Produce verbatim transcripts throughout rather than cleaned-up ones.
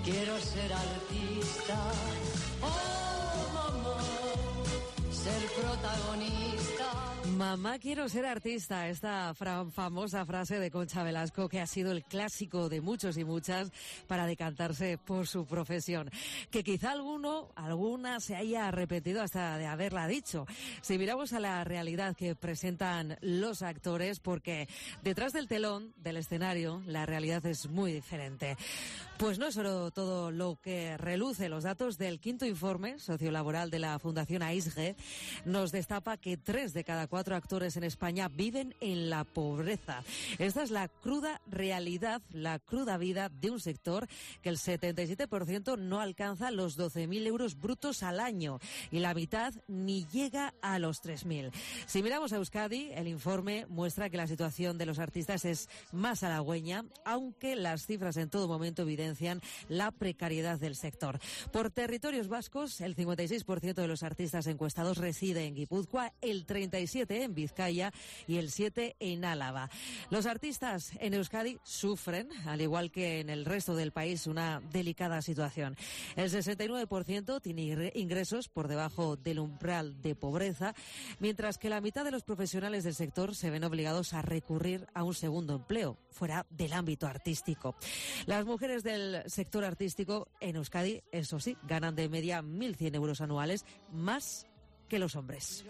quiero ser artista. Oh, mamá, ser protagonista. Mamá, quiero ser artista. Esta fra- famosa frase de Concha Velasco, que ha sido el clásico de muchos y muchas para decantarse por su profesión. Que quizá alguno, alguna se haya arrepentido hasta de haberla dicho. Si miramos a la realidad que presentan los actores, porque detrás del telón, del escenario, la realidad es muy diferente. Pues no es solo todo lo que reluce. Los datos del quinto informe sociolaboral de la Fundación AISGE nos destapa que tres de cada cuatro actores en España viven en la pobreza. Esta es la cruda realidad, la cruda vida de un sector que el setenta y siete por ciento no alcanza los doce mil euros brutos al año y la mitad ni llega a los tres mil. Si miramos a Euskadi, el informe muestra que la situación de los artistas es más halagüeña, aunque las cifras en todo momento evidencian la precariedad del sector. Por territorios vascos, el cincuenta y seis por ciento de los artistas encuestados reside en Guipúzcoa, el treinta y siete por ciento en Vizcaya y el siete por ciento en Álava. Los artistas en Euskadi sufren, al igual que en el resto del país, una delicada situación. El sesenta y nueve por ciento tiene ingresos por debajo del umbral de pobreza, mientras que la mitad de los profesionales del sector se ven obligados a recurrir a un segundo empleo, fuera del ámbito artístico. Las mujeres del sector artístico en Euskadi, eso sí, ganan de media mil cien euros anuales, más que los hombres.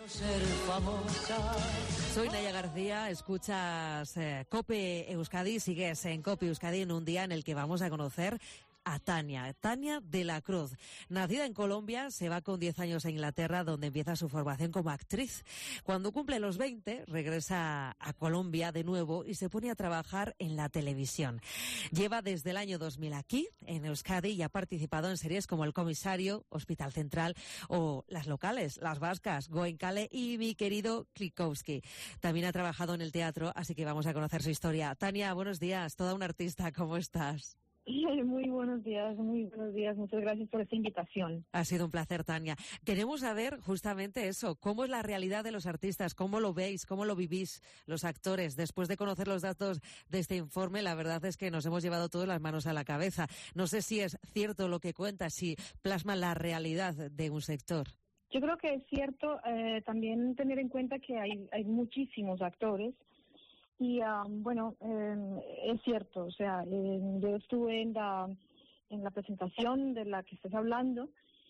Soy Naya García, escuchas eh, COPE Euskadi, sigues en COPE Euskadi en un día en el que vamos a conocer a Tania, Tania de la Cruz. Nacida en Colombia, se va con diez años a Inglaterra, donde empieza su formación como actriz. Cuando cumple los veinte, regresa a Colombia de nuevo y se pone a trabajar en la televisión. Lleva desde el año dos mil aquí, en Euskadi, y ha participado en series como El Comisario, Hospital Central o las locales, Las Vascas, Goenkale y Mi Querido Klikowski. También ha trabajado en el teatro, así que vamos a conocer su historia. Tania, buenos días, toda una artista, ¿cómo estás? Muy buenos días, muy buenos días. Muchas gracias por esta invitación. Ha sido un placer, Tania. Queremos saber justamente eso, cómo es la realidad de los artistas, cómo lo veis, cómo lo vivís los actores. Después de conocer los datos de este informe, la verdad es que nos hemos llevado todas las manos a la cabeza. No sé si es cierto lo que cuenta, si plasma la realidad de un sector. Yo creo que es cierto eh, también tener en cuenta que hay, hay muchísimos actores. Y um, bueno, eh, es cierto, o sea, eh, yo estuve en la, en la presentación de la que estás hablando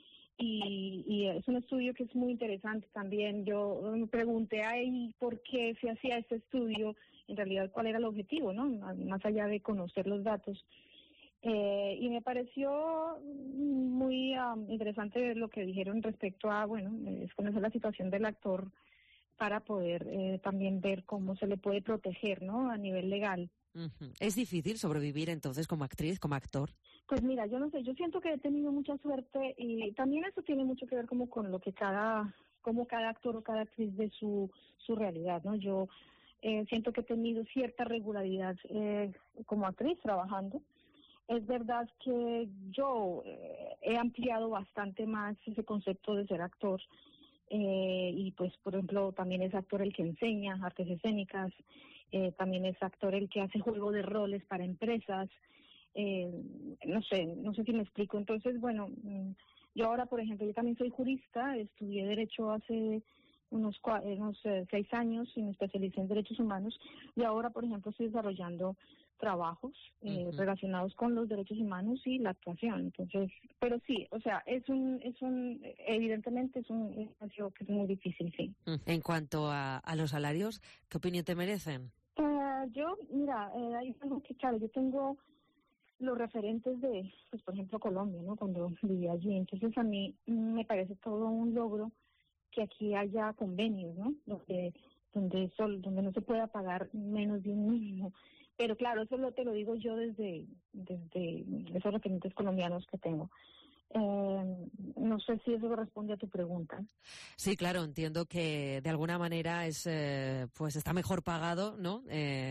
y, y es un estudio que es muy interesante también. Yo me pregunté ahí por qué se hacía este estudio, en realidad cuál era el objetivo, ¿no? Más allá de conocer los datos. Eh, y me pareció muy um, interesante lo que dijeron respecto a, bueno, es conocer la situación del actor para poder eh, también ver cómo se le puede proteger, ¿no?, a nivel legal. Uh-huh. ¿Es difícil sobrevivir entonces como actriz, como actor? Pues mira, yo no sé, yo siento que he tenido mucha suerte y también eso tiene mucho que ver como con lo que cada, como cada actor o cada actriz ve su, su realidad, ¿no? Yo eh, siento que he tenido cierta regularidad eh, como actriz trabajando. Es verdad que yo eh, he ampliado bastante más ese concepto de ser actor. Eh, y pues, por ejemplo, también es actor el que enseña artes escénicas, eh, también es actor el que hace juego de roles para empresas, eh, no sé, no sé si me explico. Entonces, bueno, yo ahora, por ejemplo, yo también soy jurista, estudié Derecho hace unos, unos eh, seis años y me especialicé en Derechos Humanos y ahora, por ejemplo, estoy desarrollando trabajos eh, uh-huh. relacionados con los derechos humanos y la actuación. Entonces, pero sí, o sea, es un, es un, evidentemente es un espacio que es muy difícil, sí. En cuanto a, a los salarios, ¿qué opinión te merecen? Uh, yo, mira, eh, hay algo que, claro, yo tengo los referentes de, pues, por ejemplo, Colombia, ¿no?, cuando viví allí. Entonces, a mí me parece todo un logro que aquí haya convenios, ¿no?, donde, donde, sol, donde no se pueda pagar menos de un mínimo. Pero claro, eso lo, te lo digo yo desde, desde esos referentes colombianos que tengo. Eh, no sé si eso responde a tu pregunta. Sí, claro, entiendo que de alguna manera es, eh, pues está mejor pagado, ¿no?,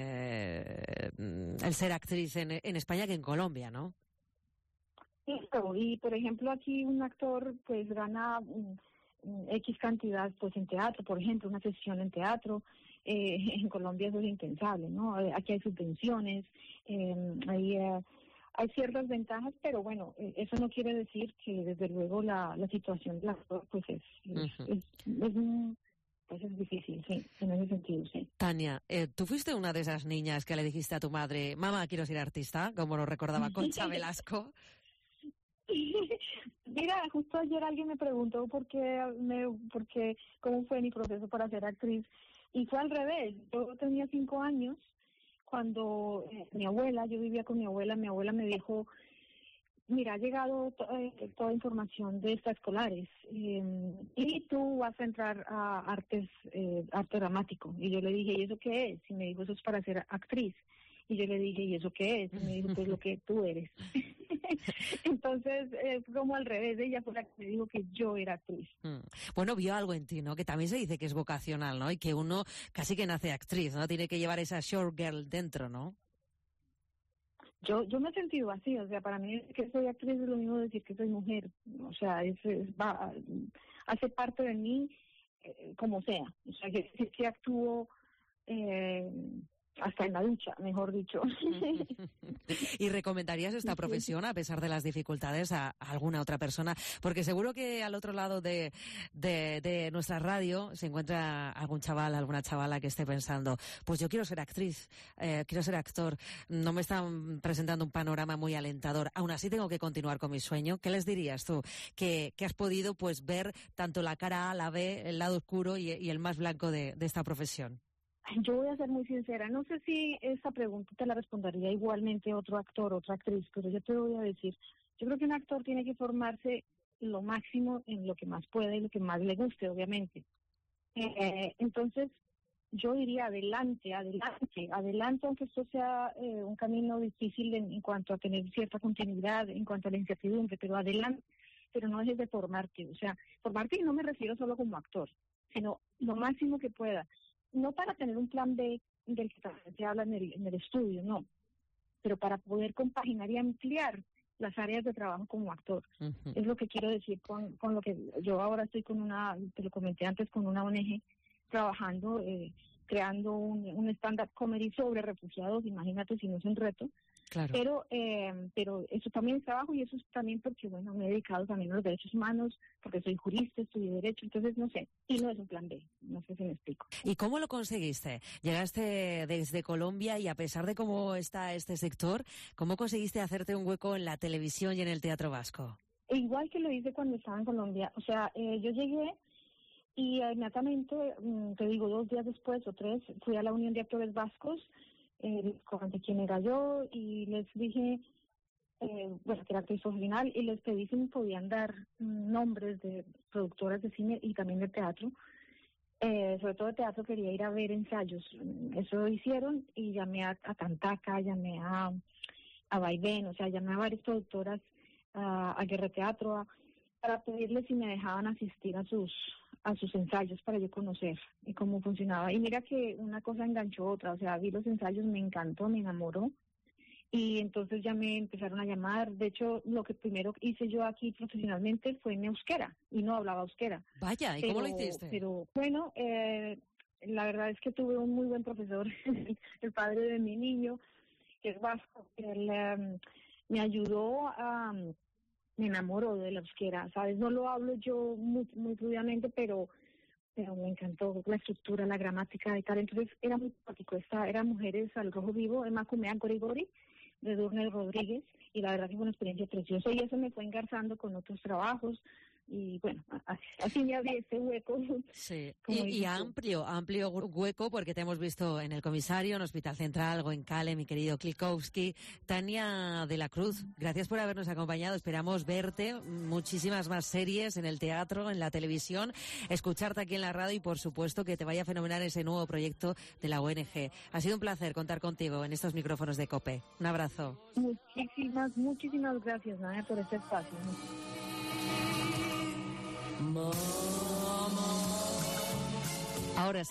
eh, el ser actriz en, en España que en Colombia, ¿no? Sí, y por ejemplo aquí un actor pues gana um, X cantidad pues en teatro, por ejemplo, una sesión en teatro. Eh, en Colombia eso es impensable, ¿no? Aquí hay subvenciones, eh, hay, eh, hay ciertas ventajas, pero bueno, eso no quiere decir que desde luego la, la situación del actor pues es, uh-huh. es, es, es, un, pues es difícil, sí, en ese sentido, sí. Tania, eh, ¿tú fuiste una de esas niñas que le dijiste a tu madre, mamá, quiero ser artista, como lo recordaba Concha Velasco? Mira, justo ayer alguien me preguntó por qué, me, por qué, cómo fue mi proceso para ser actriz, y fue al revés. Yo tenía cinco años cuando eh, mi abuela, yo vivía con mi abuela, mi abuela me dijo, mira, ha llegado to- eh, toda información de extraescolares eh, y tú vas a entrar a artes, eh, arte dramático. Y yo le dije, ¿y eso qué es? Y me dijo, eso es para ser actriz. Y yo le dije, ¿y eso qué es? Y me dijo, pues lo que tú eres. Entonces, eh, como al revés, ella fue la que me dijo que yo era actriz. Mm. Bueno, vio algo en ti, ¿no? Que también se dice que es vocacional, ¿no? Y que uno casi que nace actriz, ¿no? Tiene que llevar esa short girl dentro, ¿no? Yo yo me he sentido así, o sea, para mí que soy actriz es lo mismo decir que soy mujer. O sea, es, es va, hace parte de mí eh, como sea. O sea, que, que actúo... Eh, hasta en la ducha, mejor dicho. ¿Y recomendarías esta profesión, a pesar de las dificultades, a, a alguna otra persona? Porque seguro que al otro lado de, de, de nuestra radio se encuentra algún chaval, alguna chavala que esté pensando, pues yo quiero ser actriz, eh, quiero ser actor, no me están presentando un panorama muy alentador, aún así tengo que continuar con mi sueño. ¿Qué les dirías tú? Que, que has podido pues ver tanto la cara A, la B, el lado oscuro y, y el más blanco de, de esta profesión. Yo voy a ser muy sincera, no sé si esta pregunta te la respondería igualmente otro actor, otra actriz, pero yo te voy a decir, yo creo que un actor tiene que formarse lo máximo en lo que más pueda y lo que más le guste, obviamente. Eh, entonces, yo diría adelante, adelante, adelante, aunque esto sea eh, un camino difícil en, en cuanto a tener cierta continuidad, en cuanto a la incertidumbre, pero adelante, pero no dejes de formarte, o sea, formarte y no me refiero solo como actor, sino lo máximo que pueda. No para tener un plan B del que también se habla en el, en el estudio, no, pero para poder compaginar y ampliar las áreas de trabajo como actor. Uh-huh. Es lo que quiero decir con, con lo que yo ahora estoy con una, te lo comenté antes, con una O N G trabajando, eh, creando un, un stand-up comedy sobre refugiados, imagínate si no es un reto. Claro. Pero eh, pero eso también es trabajo y eso es también porque, bueno, me he dedicado también a los derechos humanos, porque soy jurista, estudié Derecho, entonces no sé, y no es un plan B, no sé si me explico. ¿Y cómo lo conseguiste? Llegaste desde Colombia y a pesar de cómo está este sector, ¿cómo conseguiste hacerte un hueco en la televisión y en el teatro vasco? Igual que lo hice cuando estaba en Colombia, o sea, eh, yo llegué y inmediatamente, te digo, dos días después o tres, fui a la Unión de Actores Vascos, Eh, con quién era yo, y les dije, eh, bueno, que era actriz original, y les pedí si me podían dar mm, nombres de productoras de cine y también de teatro. Eh, sobre todo de teatro quería ir a ver ensayos. Eso hicieron y llamé a, a Tantaca, llamé a, a Vaivén, o sea, llamé a varias productoras, a, a Guerra Teatro, a, para pedirles si me dejaban asistir a sus a sus ensayos para yo conocer y cómo funcionaba. Y mira que una cosa enganchó otra, o sea, vi los ensayos, me encantó, me enamoró, y entonces ya me empezaron a llamar. De hecho, lo que primero hice yo aquí profesionalmente fue en euskera, y no hablaba euskera. Vaya, ¿y pero, cómo lo hiciste? Pero bueno, eh, la verdad es que tuve un muy buen profesor, el padre de mi niño, que es vasco, él um, me ayudó a... Um, me enamoro de la euskera, ¿sabes? No lo hablo yo muy, muy fluidamente, pero, pero me encantó la estructura, la gramática y tal. Entonces era muy práctico. Esta era Mujeres al Rojo Vivo, Emma Cumea Gorigori, de Durnel Rodríguez, y la verdad que fue una experiencia preciosa, y eso me fue engarzando con otros trabajos. Y bueno, así, así me abrí ese hueco. Sí, y, y amplio, amplio hueco, porque te hemos visto en El Comisario, en Hospital Central, Goenkale, mi querido Klikowski. Tania de la Cruz, gracias por habernos acompañado. Esperamos verte, muchísimas más series en el teatro, en la televisión, escucharte aquí en la radio y, por supuesto, que te vaya fenomenal ese nuevo proyecto de la O N G. Ha sido un placer contar contigo en estos micrófonos de COPE. Un abrazo. Muchísimas, muchísimas gracias, Nadia, por este espacio. Ahora